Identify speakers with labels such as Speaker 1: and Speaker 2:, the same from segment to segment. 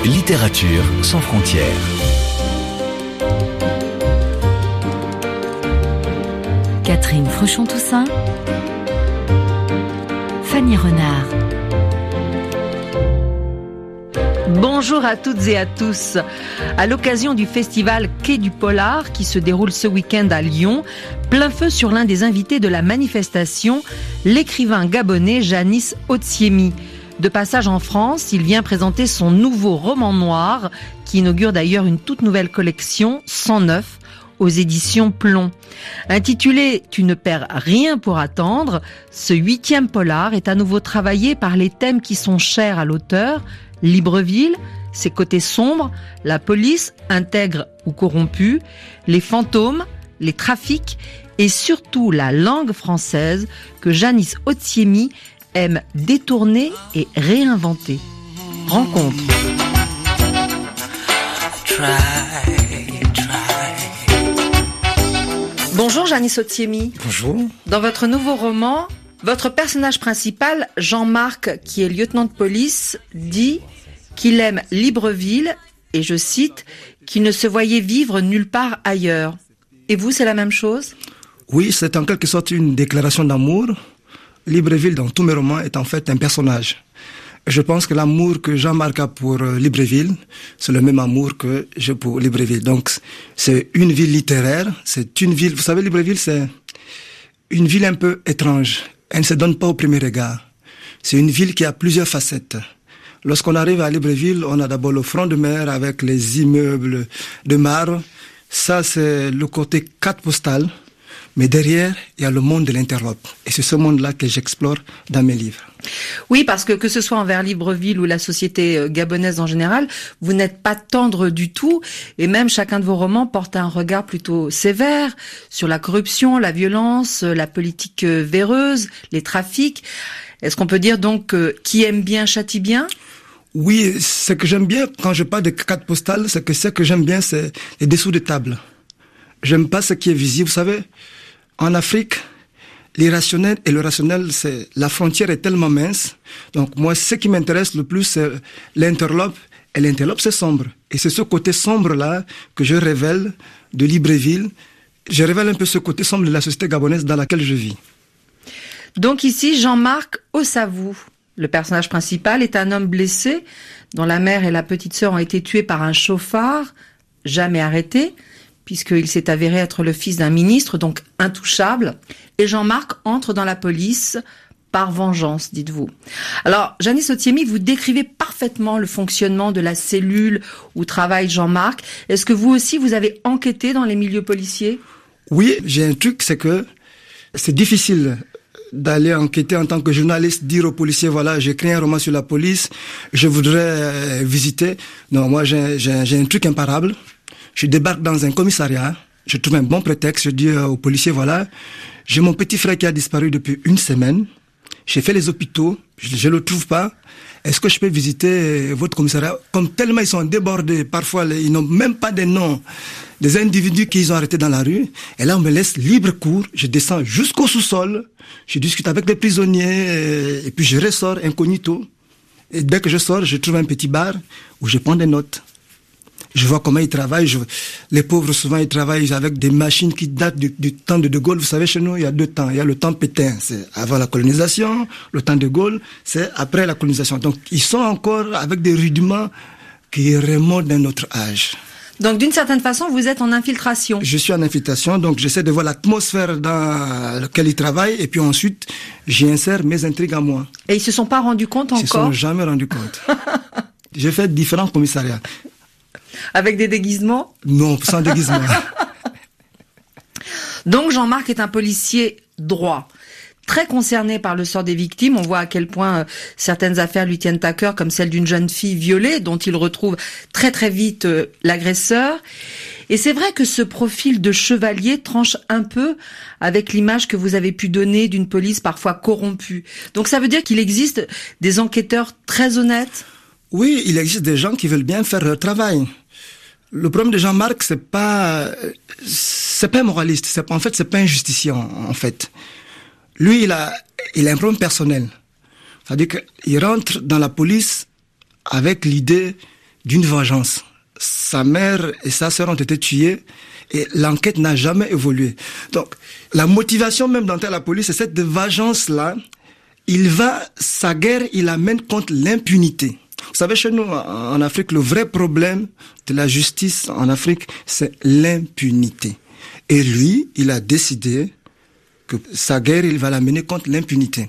Speaker 1: Littérature sans frontières.
Speaker 2: Catherine Fruchon-Toussaint, Fanny Renard.
Speaker 3: Bonjour à toutes et à tous. À l'occasion du festival Quai du Polar qui se déroule ce week-end à Lyon, plein feu sur l'un des invités de la manifestation, l'écrivain gabonais Janis Otsiemi. De passage en France, il vient présenter son nouveau roman noir qui inaugure d'ailleurs une toute nouvelle collection, 109, aux éditions Plomb. Intitulé « Tu ne perds rien pour attendre », ce 8e polar est à nouveau travaillé par les thèmes qui sont chers à l'auteur, Libreville, ses côtés sombres, la police, intègre ou corrompue, les fantômes, les trafics et surtout la langue française que Janis Otsiemi aime détourner et réinventer. Rencontre. Bonjour Janis Otsiemi.
Speaker 4: Bonjour.
Speaker 3: Dans votre nouveau roman, votre personnage principal, Jean-Marc, qui est lieutenant de police, dit qu'il aime Libreville, et je cite, qu'il ne se voyait vivre nulle part ailleurs. Et vous, c'est la même chose ?
Speaker 4: Oui, c'est en quelque sorte une déclaration d'amour. Libreville, dans tous mes romans, est en fait un personnage. Je pense que l'amour que Jean-Marc a pour Libreville, c'est le même amour que j'ai pour Libreville. Donc, c'est une ville littéraire, c'est une ville... Vous savez, Libreville, c'est une ville un peu étrange. Elle ne se donne pas au premier regard. C'est une ville qui a plusieurs facettes. Lorsqu'on arrive à Libreville, on a d'abord le front de mer avec les immeubles de marbre. Ça, c'est le côté carte postale. Mais derrière, il y a le monde de l'interlope. Et c'est ce monde-là que j'explore dans mes livres.
Speaker 3: Oui, parce que ce soit envers Libreville ou la société gabonaise en général, vous n'êtes pas tendre du tout. Et même chacun de vos romans porte un regard plutôt sévère sur la corruption, la violence, la politique véreuse, les trafics. Est-ce qu'on peut dire donc qui aime bien châtie bien ?
Speaker 4: Oui, ce que j'aime bien quand je parle de carte postale, c'est que ce que j'aime bien, c'est les dessous de table. J'aime pas ce qui est visible. Vous savez, en Afrique, l'irrationnel et le rationnel, la frontière est tellement mince. Donc moi, ce qui m'intéresse le plus, c'est l'interlope. Et l'interlope, c'est sombre. Et c'est ce côté sombre-là que je révèle de Libreville. Je révèle un peu ce côté sombre de la société gabonaise dans laquelle je vis.
Speaker 3: Donc ici, Jean-Marc Ossavou, le personnage principal, est un homme blessé dont la mère et la petite sœur ont été tuées par un chauffard, jamais arrêté, puisqu'il s'est avéré être le fils d'un ministre, donc intouchable. Et Jean-Marc entre dans la police par vengeance, dites-vous. Alors, Janis Otsiemi, vous décrivez parfaitement le fonctionnement de la cellule où travaille Jean-Marc. Est-ce que vous aussi, vous avez enquêté dans les milieux policiers ?
Speaker 4: Oui, j'ai un truc, c'est que c'est difficile d'aller enquêter en tant que journaliste, dire aux policiers, voilà, j'ai écrit un roman sur la police, je voudrais visiter. Non, moi, j'ai un truc imparable. Je débarque dans un commissariat, je trouve un bon prétexte, je dis aux policiers, voilà, j'ai mon petit frère qui a disparu depuis une semaine, j'ai fait les hôpitaux, je le trouve pas, est-ce que je peux visiter votre commissariat ? Comme tellement ils sont débordés, parfois ils n'ont même pas des noms des individus qu'ils ont arrêtés dans la rue, et là on me laisse libre cours, je descends jusqu'au sous-sol, je discute avec les prisonniers, et puis je ressors incognito, et dès que je sors, je trouve un petit bar où je prends des notes. Je vois comment ils travaillent. Les pauvres, souvent, ils travaillent avec des machines qui datent du temps de Gaulle. Vous savez, chez nous, il y a 2 temps. Il y a le temps Pétain, c'est avant la colonisation. Le temps de Gaulle, c'est après la colonisation. Donc, ils sont encore avec des rudiments qui remontent d'un autre âge.
Speaker 3: Donc, d'une certaine façon, vous êtes en infiltration.
Speaker 4: Je suis en infiltration, donc j'essaie de voir l'atmosphère dans laquelle ils travaillent. Et puis ensuite, j'y insère mes intrigues à moi.
Speaker 3: Et ils se sont pas rendus compte encore ?
Speaker 4: Ils se sont jamais rendus compte. J'ai fait différents commissariats.
Speaker 3: Avec des déguisements ?
Speaker 4: Non, sans déguisement.
Speaker 3: Donc Jean-Marc est un policier droit, très concerné par le sort des victimes. On voit à quel point certaines affaires lui tiennent à cœur, comme celle d'une jeune fille violée, dont il retrouve très très vite l'agresseur. Et c'est vrai que ce profil de chevalier tranche un peu avec l'image que vous avez pu donner d'une police parfois corrompue. Donc ça veut dire qu'il existe des enquêteurs très honnêtes ?
Speaker 4: Oui, il existe des gens qui veulent bien faire leur travail. Le problème de Jean-Marc, c'est pas un moraliste, c'est pas un justicier, en fait. Lui, il a un problème personnel. C'est-à-dire qu'il rentre dans la police avec l'idée d'une vengeance. Sa mère et sa sœur ont été tuées et l'enquête n'a jamais évolué. Donc, la motivation même d'entrer à la police, c'est cette vengeance-là. Sa guerre, il la mène contre l'impunité. Vous savez, chez nous, en Afrique, le vrai problème de la justice en Afrique, c'est l'impunité. Et lui, il a décidé que sa guerre, il va la mener contre l'impunité.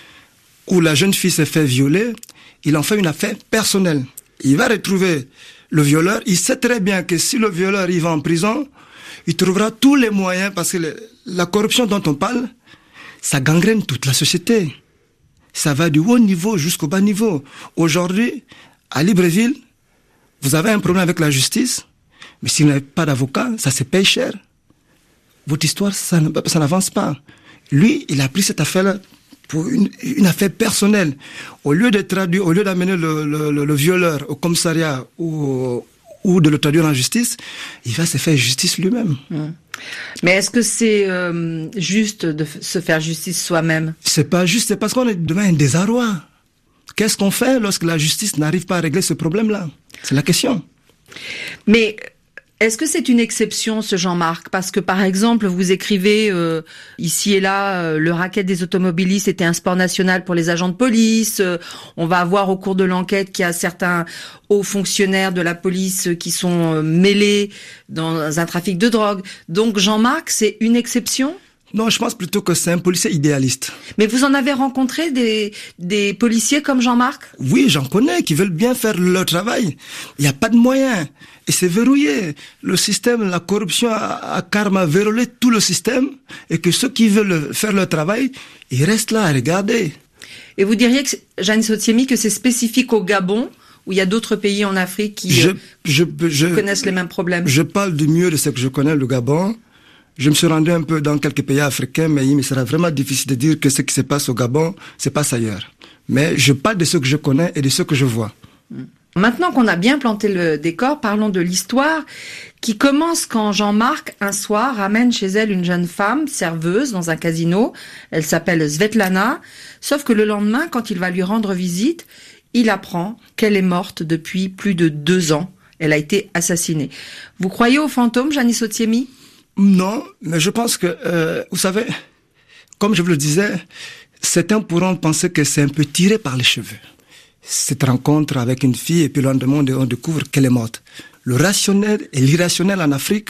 Speaker 4: Où la jeune fille s'est fait violer, il en fait une affaire personnelle. Il va retrouver le violeur. Il sait très bien que si le violeur il va en prison, il trouvera tous les moyens, parce que la corruption dont on parle, ça gangrène toute la société. Ça va du haut niveau jusqu'au bas niveau. Aujourd'hui, à Libreville, vous avez un problème avec la justice, mais si vous n'avez pas d'avocat, ça se paye cher. Votre histoire, ça n'avance pas. Lui, il a pris cette affaire-là pour une affaire personnelle. Au lieu d'amener le violeur au commissariat ou de le traduire en justice, il va se faire justice lui-même.
Speaker 3: Mais est-ce que c'est juste de se faire justice soi-même?
Speaker 4: C'est pas juste, c'est parce qu'on est devant un désarroi. Qu'est-ce qu'on fait lorsque la justice n'arrive pas à régler ce problème-là? C'est la question.
Speaker 3: Mais est-ce que c'est une exception, ce Jean-Marc? Parce que, par exemple, vous écrivez ici et là, le racket des automobilistes était un sport national pour les agents de police. On va avoir au cours de l'enquête qu'il y a certains hauts fonctionnaires de la police qui sont mêlés dans un trafic de drogue. Donc, Jean-Marc, c'est une exception?
Speaker 4: Non, je pense plutôt que c'est un policier idéaliste.
Speaker 3: Mais vous en avez rencontré des policiers comme Jean-Marc?
Speaker 4: Oui, j'en connais, qui veulent bien faire leur travail. Il n'y a pas de moyens. Et c'est verrouillé. Le système, la corruption a carrément verrouillé tout le système. Et que ceux qui veulent faire leur travail, ils restent là à regarder.
Speaker 2: Et vous diriez, Jeanne Sotiemi, que c'est spécifique au Gabon, où il y a d'autres pays en Afrique qui connaissent les mêmes problèmes?
Speaker 4: Je parle du mieux de ce que je connais, le Gabon. Je me suis rendu un peu dans quelques pays africains, mais il me sera vraiment difficile de dire que ce qui se passe au Gabon se passe ailleurs. Mais je parle de ce que je connais et de ce que je vois.
Speaker 2: Maintenant qu'on a bien planté le décor, parlons de l'histoire qui commence quand Jean-Marc, un soir, ramène chez elle une jeune femme, serveuse, dans un casino. Elle s'appelle Svetlana. Sauf que le lendemain, quand il va lui rendre visite, il apprend qu'elle est morte depuis plus de 2 ans. Elle a été assassinée. Vous croyez aux fantômes, Jeanne Sotiemi?
Speaker 4: Non, mais je pense que, vous savez, comme je vous le disais, certains pourront penser que c'est un peu tiré par les cheveux. Cette rencontre avec une fille et puis le lendemain, on découvre qu'elle est morte. Le rationnel et l'irrationnel en Afrique,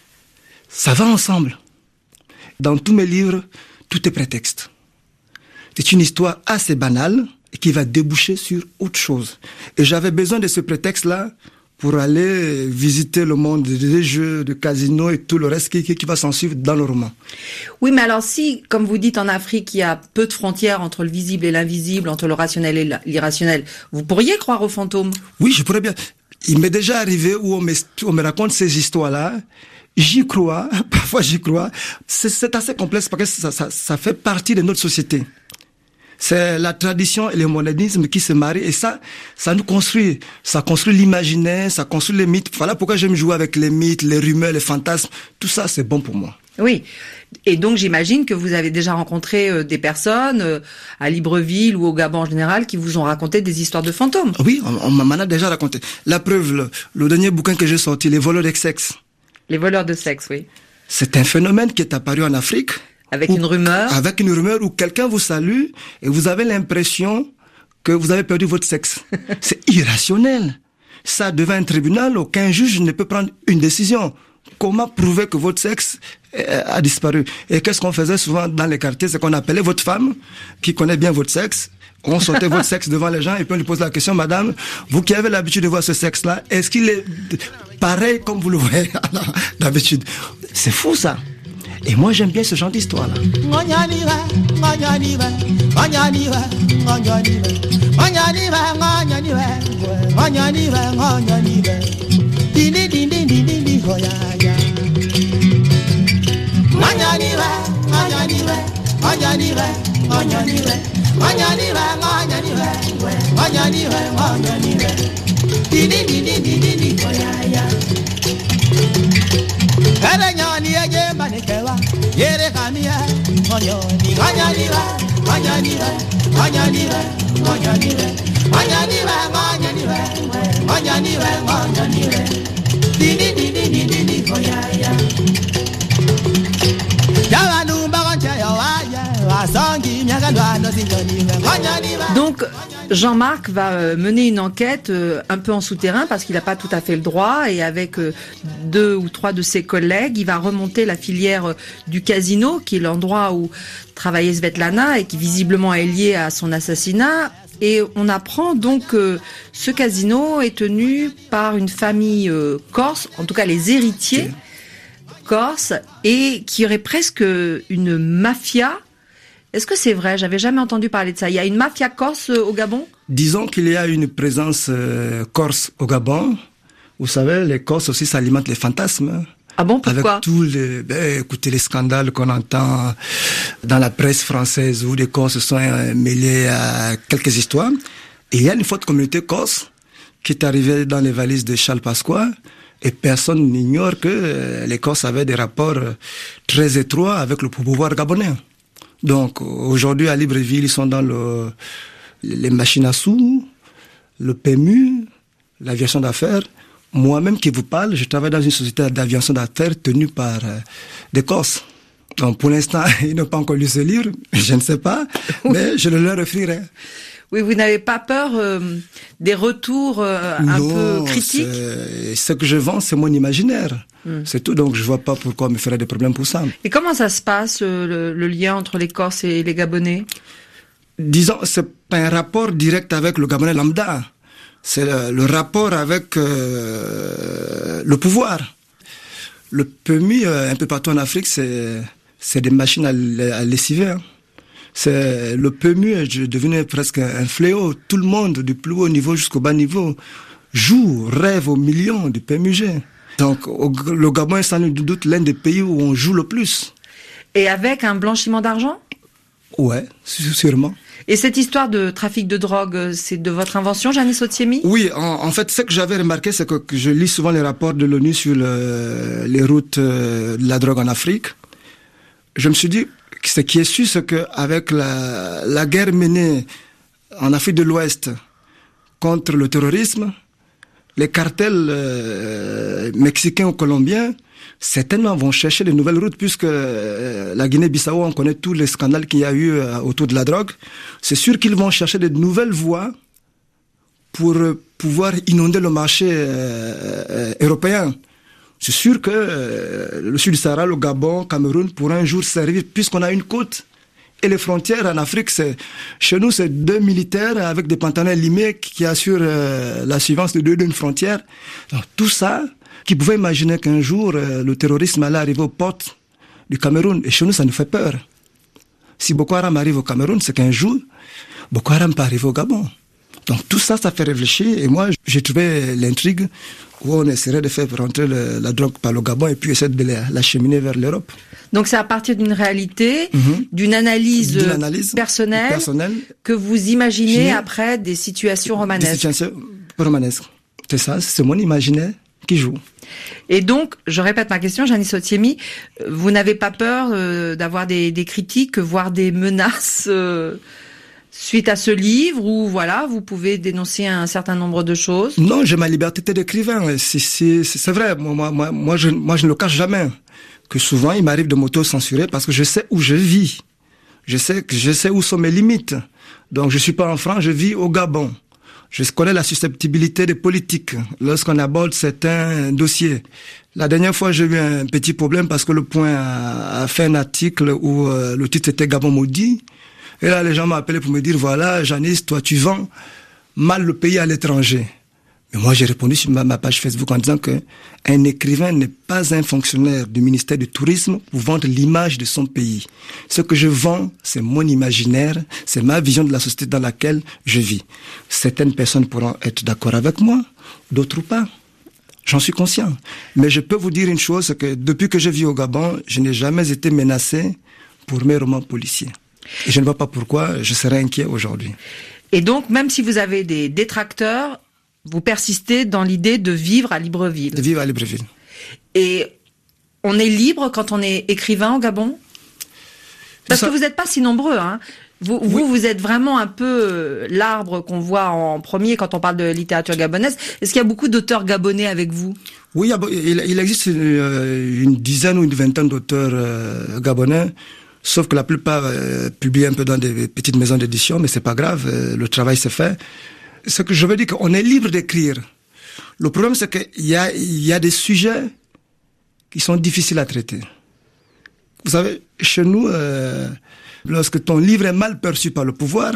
Speaker 4: ça va ensemble. Dans tous mes livres, tout est prétexte. C'est une histoire assez banale et qui va déboucher sur autre chose. Et j'avais besoin de ce prétexte-là pour aller visiter le monde des jeux, de casino et tout le reste qui va s'en suivre dans le roman.
Speaker 2: Oui, mais alors si, comme vous dites, en Afrique, il y a peu de frontières entre le visible et l'invisible, entre le rationnel et l'irrationnel, vous pourriez croire aux fantômes?
Speaker 4: Oui, je pourrais bien. Il m'est déjà arrivé où on me raconte ces histoires-là. J'y crois, parfois j'y crois. C'est assez complexe parce que ça fait partie de notre société. C'est la tradition et le modernisme qui se marient et ça nous construit. Ça construit l'imaginaire, ça construit les mythes. Voilà pourquoi j'aime jouer avec les mythes, les rumeurs, les fantasmes. Tout ça, c'est bon pour moi.
Speaker 2: Oui. Et donc, j'imagine que vous avez déjà rencontré des personnes à Libreville ou au Gabon en général qui vous ont raconté des histoires de fantômes.
Speaker 4: Oui, on m'en a déjà raconté. La preuve, le dernier bouquin que j'ai sorti, Les voleurs de sexe.
Speaker 2: Les voleurs de sexe, oui.
Speaker 4: C'est un phénomène qui est apparu en Afrique.
Speaker 2: Avec une rumeur?
Speaker 4: Avec une rumeur où quelqu'un vous salue et vous avez l'impression que vous avez perdu votre sexe. C'est irrationnel. Ça, devant un tribunal, aucun juge ne peut prendre une décision. Comment prouver que votre sexe a disparu? Et qu'est-ce qu'on faisait souvent dans les quartiers? C'est qu'on appelait votre femme, qui connaît bien votre sexe. On sortait votre sexe devant les gens et puis on lui pose la question, madame, vous qui avez l'habitude de voir ce sexe-là, est-ce qu'il est pareil comme vous le voyez d'habitude? C'est fou, ça. Et moi, j'aime bien ce genre d'histoire-là.
Speaker 2: Donc, Jean-Marc va mener une enquête un peu en souterrain parce qu'il n'a pas tout à fait le droit, et avec 2 ou 3 de ses collègues, il va remonter la filière du casino, qui est l'endroit où travaillait Svetlana et qui visiblement est lié à son assassinat. Et on apprend donc que ce casino est tenu par une famille corse, en tout cas les héritiers corses, et qui aurait presque une mafia. Est-ce que c'est vrai? J'avais jamais entendu parler de ça. Il y a une mafia corse au Gabon?
Speaker 4: Disons qu'il y a une présence corse au Gabon. Vous savez, les Corses aussi s'alimentent les fantasmes.
Speaker 2: Ah bon, pourquoi?
Speaker 4: Avec tous les, écoutez, les scandales qu'on entend dans la presse française où les Corses sont mêlés à quelques histoires. Et il y a une forte communauté corse qui est arrivée dans les valises de Charles Pasqua. Et personne n'ignore que les Corses avaient des rapports très étroits avec le pouvoir gabonais. Donc, aujourd'hui, à Libreville, ils sont dans les machines à sous, le PMU, l'aviation d'affaires. Moi-même qui vous parle, je travaille dans une société d'aviation d'affaires tenue par des Corses. Donc, pour l'instant, ils n'ont pas encore lu ce livre, je ne sais pas, mais je le leur offrirai.
Speaker 2: Oui, vous n'avez pas peur des retours un peu critiques?
Speaker 4: Ce que je vends, c'est mon imaginaire. C'est tout, donc je vois pas pourquoi on me ferait des problèmes pour ça.
Speaker 2: Et comment ça se passe, le lien entre les Corses et les Gabonais?
Speaker 4: Disons, c'est pas un rapport direct avec le Gabonais lambda. C'est le rapport avec le pouvoir. Le PMI, un peu partout en Afrique, c'est des machines à lessiver. Hein. C'est le PMU est devenu presque un fléau. Tout le monde, du plus haut niveau jusqu'au bas niveau, joue, rêve aux millions du PMUG. Donc, le Gabon est sans doute l'un des pays où on joue le plus.
Speaker 2: Et avec un blanchiment d'argent?
Speaker 4: Ouais, sûrement.
Speaker 2: Et cette histoire de trafic de drogue, c'est de votre invention, Janice Otiemi?
Speaker 4: Oui, en fait, ce que j'avais remarqué, c'est que je lis souvent les rapports de l'ONU sur les routes de la drogue en Afrique. Je me suis dit, ce qui est sûr, c'est qu'avec la guerre menée en Afrique de l'Ouest contre le terrorisme, les cartels mexicains ou colombiens, certainement vont chercher de nouvelles routes, puisque la Guinée-Bissau, on connaît tous les scandales qu'il y a eu autour de la drogue. C'est sûr qu'ils vont chercher de nouvelles voies pour pouvoir inonder le marché européen. C'est sûr que le sud du Sahara, le Gabon, Cameroun, pourra un jour servir, puisqu'on a une côte. Et les frontières en Afrique, chez nous, c'est 2 militaires avec des pantalons limés qui assurent la suivance de d'une frontière. Donc, tout ça, qui pouvait imaginer qu'un jour, le terrorisme allait arriver aux portes du Cameroun. Et chez nous, ça nous fait peur. Si Boko Haram arrive au Cameroun, c'est qu'un jour, Boko Haram peut arriver au Gabon. Donc tout ça, ça fait réfléchir. Et moi, j'ai trouvé l'intrigue où on essaierait de faire rentrer la drogue par le Gabon et puis essayer de l'acheminer vers l'Europe.
Speaker 2: Donc c'est à partir d'une réalité, d'une analyse personnelle que vous imaginez après des situations romanesques.
Speaker 4: Des situations romanesques. C'est ça, c'est mon imaginaire qui joue.
Speaker 2: Et donc, je répète ma question, Janice Otiemi, vous n'avez pas peur d'avoir des critiques, voire des menaces suite à ce livre, où voilà, vous pouvez dénoncer un certain nombre de choses?
Speaker 4: Non, j'ai ma liberté d'écrivain. C'est vrai. Moi, je ne le cache jamais. Que souvent, il m'arrive de m'auto-censurer parce que je sais où je vis. Je sais où sont mes limites. Donc, je suis pas en France, je vis au Gabon. Je connais la susceptibilité des politiques lorsqu'on aborde certains dossiers. La dernière fois, j'ai eu un petit problème parce que Le Point a fait un article où le titre était Gabon maudit. Et là, les gens m'ont appelé pour me dire, voilà, Janice, toi, tu vends mal le pays à l'étranger. Mais moi, j'ai répondu sur ma page Facebook en disant que un écrivain n'est pas un fonctionnaire du ministère du Tourisme pour vendre l'image de son pays. Ce que je vends, c'est mon imaginaire, c'est ma vision de la société dans laquelle je vis. Certaines personnes pourront être d'accord avec moi, d'autres pas. J'en suis conscient. Mais je peux vous dire une chose, c'est que depuis que je vis au Gabon, je n'ai jamais été menacé pour mes romans policiers. Et je ne vois pas pourquoi je serais inquiet aujourd'hui.
Speaker 2: Et donc, même si vous avez des détracteurs, vous persistez dans l'idée de vivre à Libreville.
Speaker 4: De vivre à Libreville.
Speaker 2: Et on est libre quand on est écrivain au Gabon? Parce que vous n'êtes pas si nombreux, hein. Vous êtes vraiment un peu l'arbre qu'on voit en premier quand on parle de littérature gabonaise. Est-ce qu'il y a beaucoup d'auteurs gabonais avec vous?
Speaker 4: Oui, il existe une dizaine ou une vingtaine d'auteurs gabonais, sauf que la plupart publient un peu dans des petites maisons d'édition, mais c'est pas grave, le travail se fait. Ce que je veux dire, qu'on est libre d'écrire. Le problème, c'est qu'il y a des sujets qui sont difficiles à traiter. Vous savez, chez nous, lorsque ton livre est mal perçu par le pouvoir,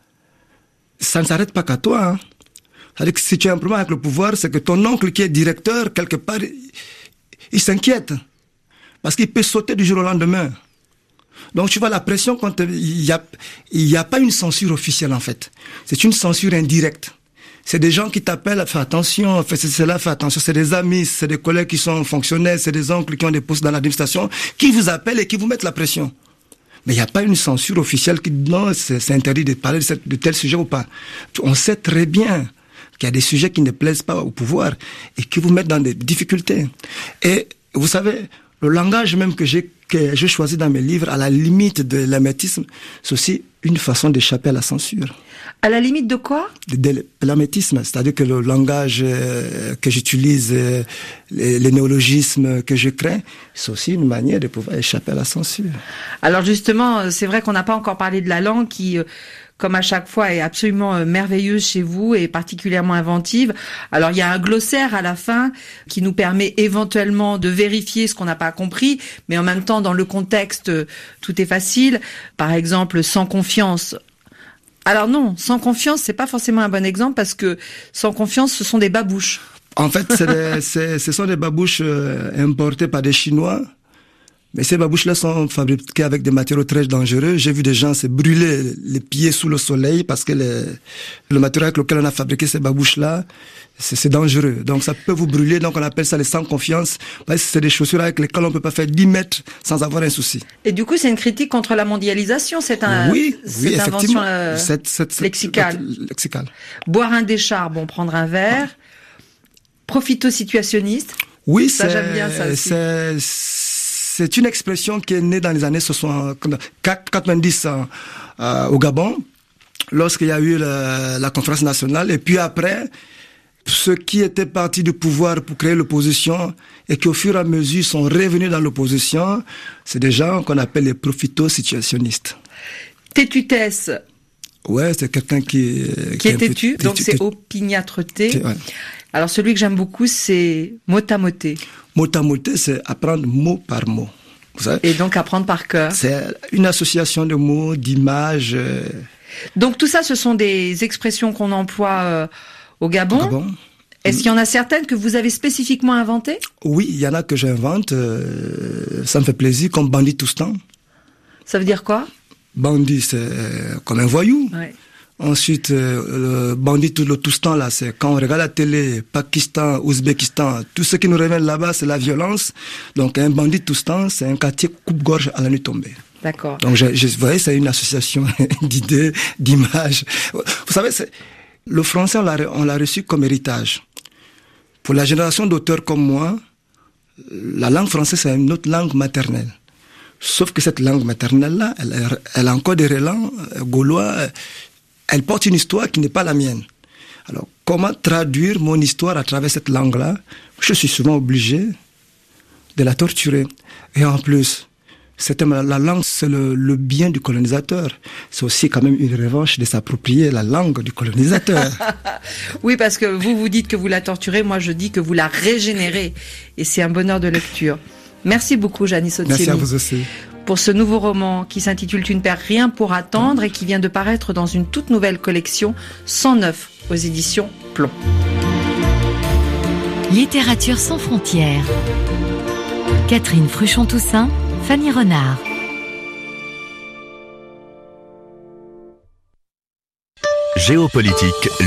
Speaker 4: ça ne s'arrête pas qu'à toi. Hein. C'est-à-dire que si tu as un problème avec le pouvoir, c'est que ton oncle qui est directeur, quelque part, il s'inquiète. Parce qu'il peut sauter du jour au lendemain. Donc tu vois la pression quand il y a pas une censure officielle en fait. C'est une censure indirecte. C'est des gens qui t'appellent, fais attention, fais cela, fais attention. C'est des amis, c'est des collègues qui sont fonctionnaires, c'est des oncles qui ont des postes dans l'administration, qui vous appellent et qui vous mettent la pression. Mais il n'y a pas une censure officielle qui dit non, c'est interdit de parler de tel sujet ou pas. On sait très bien qu'il y a des sujets qui ne plaisent pas au pouvoir et qui vous mettent dans des difficultés. Et vous savez, le langage même que j'ai choisi dans mes livres, à la limite de l'hermétisme, c'est aussi une façon d'échapper à la censure.
Speaker 2: À la limite de quoi?
Speaker 4: De l'hermétisme, c'est-à-dire que le langage que j'utilise, les néologismes que je crée, c'est aussi une manière de pouvoir échapper à la censure.
Speaker 2: Alors justement, c'est vrai qu'on n'a pas encore parlé de la langue qui, comme à chaque fois, est absolument merveilleuse chez vous et particulièrement inventive. Alors il y a un glossaire à la fin qui nous permet éventuellement de vérifier ce qu'on n'a pas compris, mais en même temps, dans le contexte, tout est facile. Par exemple, sans confiance. Alors non, sans confiance, c'est pas forcément un bon exemple parce que sans confiance, ce sont des babouches.
Speaker 4: En fait, ce sont des babouches importées par des Chinois. Mais ces babouches-là sont fabriquées avec des matériaux très dangereux. J'ai vu des gens se brûler les pieds sous le soleil parce que le matériau avec lequel on a fabriqué ces babouches-là, c'est dangereux. Donc ça peut vous brûler, donc on appelle ça les sans confiance. Parce que c'est des chaussures avec lesquelles on peut pas faire 10 mètres sans avoir un souci.
Speaker 2: Et du coup, c'est une critique contre la mondialisation, cette invention lexicale. Boire un déchare, bon, prendre un verre. Profito-situationniste.
Speaker 4: Oui,
Speaker 2: ça j'aime bien ça aussi.
Speaker 4: C'est une expression qui est née dans les années 90 au Gabon, lorsqu'il y a eu la conférence nationale. Et puis après, ceux qui étaient partis du pouvoir pour créer l'opposition et qui au fur et à mesure sont revenus dans l'opposition, c'est des gens qu'on appelle les profito-situationnistes.
Speaker 2: Tétutesse.
Speaker 4: Ouais, c'est quelqu'un qui
Speaker 2: est têtu, donc c'est opiniâtreté. Ouais. Alors celui que j'aime beaucoup, c'est motamoté.
Speaker 4: Motamoté, c'est apprendre mot par mot. Vous savez?
Speaker 2: Et donc apprendre par cœur.
Speaker 4: C'est une association de mots, d'images.
Speaker 2: Donc tout ça, ce sont des expressions qu'on emploie au Gabon. Est-ce qu'il y en a certaines que vous avez spécifiquement inventées? Oui,
Speaker 4: il y en a que j'invente. Ça me fait plaisir, comme bandit toustan.
Speaker 2: Ça veut dire quoi?
Speaker 4: Bandit, c'est comme un voyou.
Speaker 2: Ouais.
Speaker 4: Ensuite, le bandit, tout le toustan, là, c'est quand on regarde la télé, Pakistan, Ouzbékistan, tout ce qui nous révèle là-bas, c'est la violence. Donc, un bandit toustan, c'est un quartier coupe-gorge à la nuit tombée.
Speaker 2: D'accord.
Speaker 4: Donc, vous voyez, c'est une association d'idées, d'images. Vous savez, le français, on l'a reçu comme héritage. Pour la génération d'auteurs comme moi, la langue française, c'est une autre langue maternelle. Sauf que cette langue maternelle-là, elle a encore des relents gaulois. Elle porte une histoire qui n'est pas la mienne. Alors, comment traduire mon histoire à travers cette langue-là? Je suis souvent obligé de la torturer. Et en plus, la langue, c'est le bien du colonisateur. C'est aussi quand même une revanche de s'approprier la langue du colonisateur.
Speaker 2: Oui, parce que vous dites que vous la torturez, moi je dis que vous la régénérez. Et c'est un bonheur de lecture. Merci beaucoup, Janis Otsiemi.
Speaker 4: Merci à vous aussi.
Speaker 2: Pour ce nouveau roman qui s'intitule Tu ne perds rien pour attendre et qui vient de paraître dans une toute nouvelle collection 109 aux éditions Plomb.
Speaker 5: Littérature sans frontières. Catherine Fruchon-Toussaint, Fanny Renard.
Speaker 1: Géopolitique.